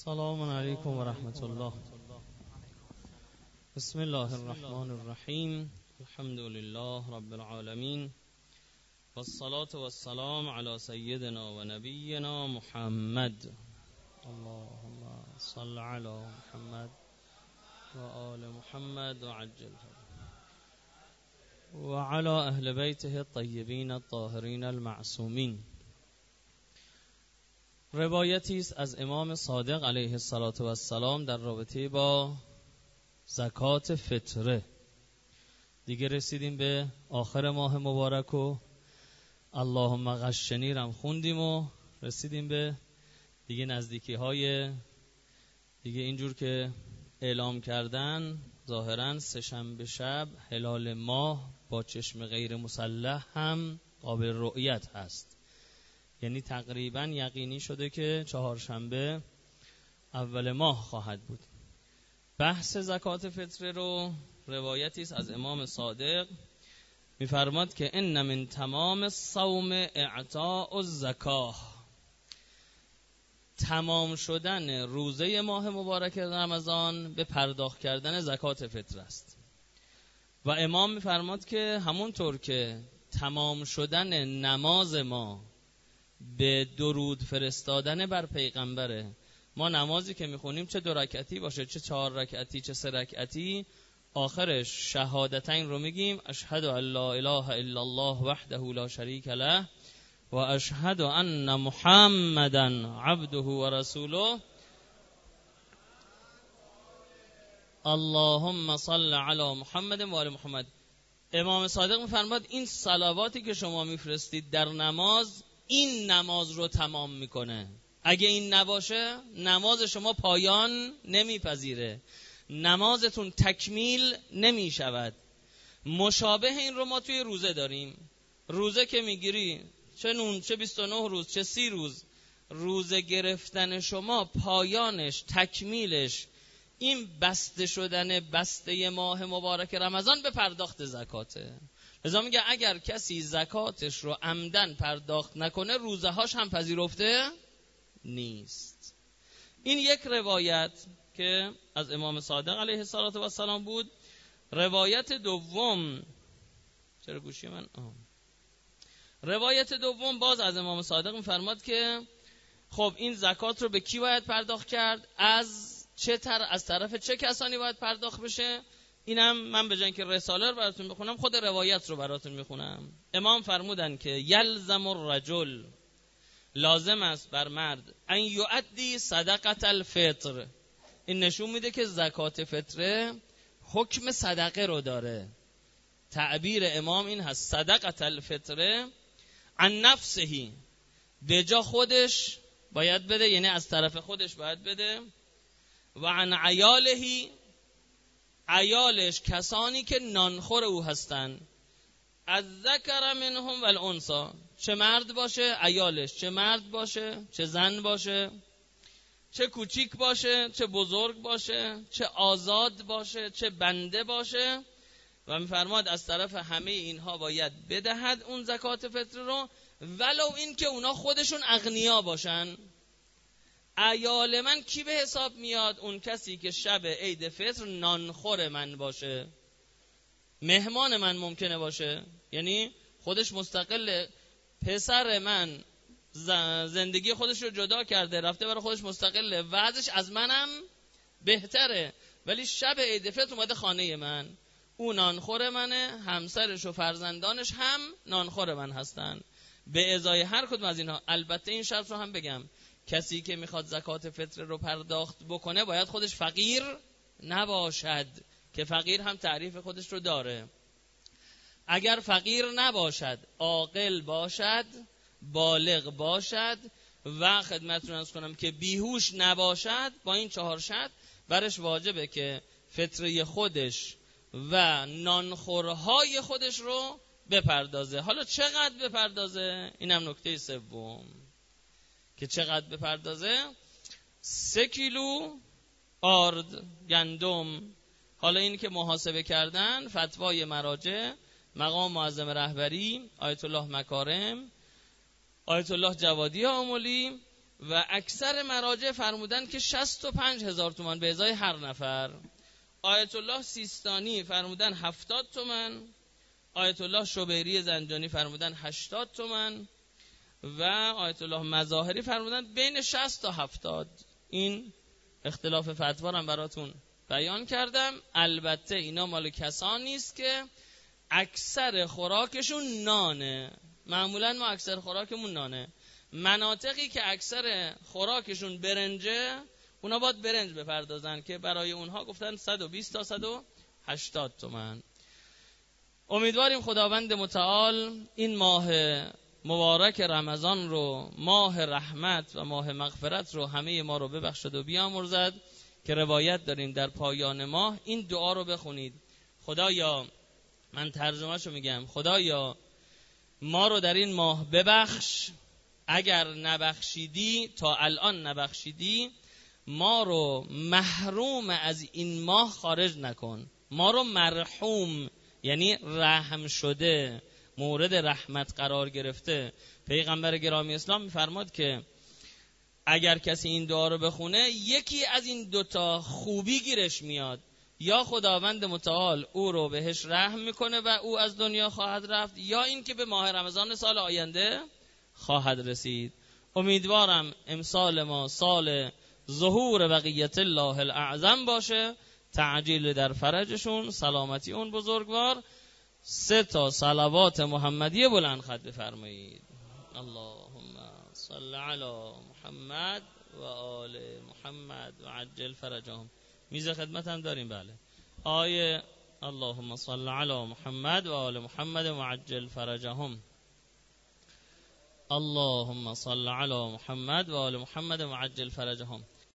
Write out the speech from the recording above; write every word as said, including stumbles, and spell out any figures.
السلام علیکم و رحمت الله. بسم الله الرحمن الرحیم. الحمد لله رب العالمین والصلاة والسلام علی سیدنا و نبینا محمد. اللهم صل علی محمد و آل محمد و عجل و علی اهل بیته الطیبین الطاهرین المعصومین. روایتی است از امام صادق علیه السلام در رابطه با زکات فطره. دیگه رسیدیم به آخر ماه مبارک و اللهم غشنی رم خوندیم و رسیدیم به دیگه نزدیکی های دیگه اینجور که اعلام کردن ظاهرا سه شنبه شب هلال ماه با چشم غیر مسلح هم قابل رؤیت هست، یعنی تقریبا یقینی شده که چهارشنبه اول ماه خواهد بود. بحث زکات فطره رو روایتی است از امام صادق می‌فرماد که ان من تمام الصوم اعطاء الزکاه، تمام شدن روزه ماه مبارک رمضان به پرداخت کردن زکات فطر است. و امام می‌فرماد که همونطور که تمام شدن نماز ما به درود فرستادن بر پیغمبره، ما نمازی که میخونیم چه دو رکعتی باشه چه چهار رکعتی چه سه رکعتی، آخرش شهادتین رو میگیم اشهد ان لا اله الا الله وحده لا شریک له و اشهد ان محمدا عبده و رسوله اللهم صل علی محمد و آل محمد. امام صادق میفرماد این صلواتی که شما میفرستید در نماز این نماز رو تمام میکنه. اگه این نباشه نماز شما پایان نمیپذیره، نمازتون تکمیل نمیشود. مشابه این رو ما توی روزه داریم. روزه که میگیری چه نون چه بیست و نه روز چه سی روز، روزه گرفتن شما پایانش تکمیلش این بسته شدن بسته ماه مبارک رمضان به پرداخت زکاته. لذا میگه اگر کسی زکاتش رو عمدن پرداخت نکنه روزه هاش هم پذیرفته نیست. این یک روایت که از امام صادق علیه السلام بود. روایت دوم چرا گوشی من آه. روایت دوم باز از امام صادق میفرماد که خب این زکات رو به کی باید پرداخت کرد، از چه تر از طرف چه کسانی باید پرداخت بشه. اینم من به جای اینکه رساله رو براتون بخونم خود روایت رو براتون میخونم. امام فرمودن که یلزم الرجل، لازم است بر مرد، ان یؤدی صدقه الفطر. این نشون میده که زکات فطره حکم صدقه رو داره. تعبیر امام این هست صدقه الفطره عن نفسه، به جا خودش باید بده، یعنی از طرف خودش باید بده، و عن عیاله، عیالش کسانی که نانخور او هستن، از ذکر منهم و الانثی، چه مرد باشه عیالش، چه مرد باشه چه زن باشه، چه کوچیک باشه چه بزرگ باشه، چه آزاد باشه چه بنده باشه. و میفرماد از طرف همه اینها باید بدهد اون زکات فطر رو، ولو این که اونا خودشون اغنیا باشن. عیال من کی به حساب میاد؟ اون کسی که شب عید فطر نانخور من باشه، مهمان من ممکنه باشه، یعنی خودش مستقل، پسر من زندگی خودش رو جدا کرده رفته برای خودش مستقله، وضعش از منم بهتره، ولی شب عید فطر اومده خانه من، اون نانخور منه، همسرش و فرزندانش هم نانخور من هستن. به ازای هر کدوم از اینها البته این شرط رو هم بگم، کسی که میخواد زکات فطر رو پرداخت بکنه باید خودش فقیر نباشد، که فقیر هم تعریف خودش رو داره. اگر فقیر نباشد، عاقل باشد، بالغ باشد و خدمتتون عرض کنم که بیهوش نباشد، با این چهار شرط برش واجبه که فطره خودش و نانخورهای خودش رو بپردازه. حالا چقدر بپردازه؟ اینم نکته سوم که چقدر بپردازه. سه کیلو آرد گندم. حالا این که محاسبه کردن، فتوای مراجع، مقام معظم رهبری، آیت الله مکارم، آیت الله جوادی آملی و اکثر مراجع فرمودن که شصت و پنج هزار تومان به ازای هر نفر. آیت الله سیستانی فرمودن هفتاد تومن، آیت الله شبیری زنجانی فرمودن هشتاد تومن و آیت الله مظاهری فرمودن بین شصت تا هفتاد. این اختلاف فتوا رو براتون بیان کردم. البته اینا مال کسانی نیست که اکثر خوراکشون نانه. معمولا ما اکثر خوراکمون نانه. مناطقی که اکثر خوراکشون برنجه، اونا باید برنج بپردازن که برای اونها گفتن صد و بیست تا صد و هشتاد تومن. امیدواریم خداوند متعال این ماه مبارک رمضان رو، ماه رحمت و ماه مغفرت رو همه ما رو ببخشد و بیامرزد که روایت داریم در پایان ماه این دعا رو بخونید: خدایا، من ترجمهشو میگم، خدایا ما رو در این ماه ببخش، اگر نبخشیدی، تا الان نبخشیدی، ما رو محروم از این ماه خارج نکن. ما رو مرحوم یعنی رحم شده، مورد رحمت قرار گرفته. پیغمبر گرامی اسلام میفرماد که اگر کسی این دعا رو بخونه یکی از این دوتا خوبی گیرش میاد: یا خداوند متعال او رو بهش رحم میکنه و او از دنیا خواهد رفت، یا این که به ماه رمضان سال آینده خواهد رسید. امیدوارم امسال ما سال ظهور بقیت الله الاعظم باشه، تعجیل در فرجشون، سلامتی اون بزرگوار. سه تا صلوات محمدی بلند خط بفرمایید. اللهم صل علی محمد و آل محمد و عجل فرجهم. میز خدمت هم داریم. بله آیه اللهم صل علی محمد و آل محمد و عجل فرجهم. اللهم صل علی محمد و آل محمد و عجل فرجهم.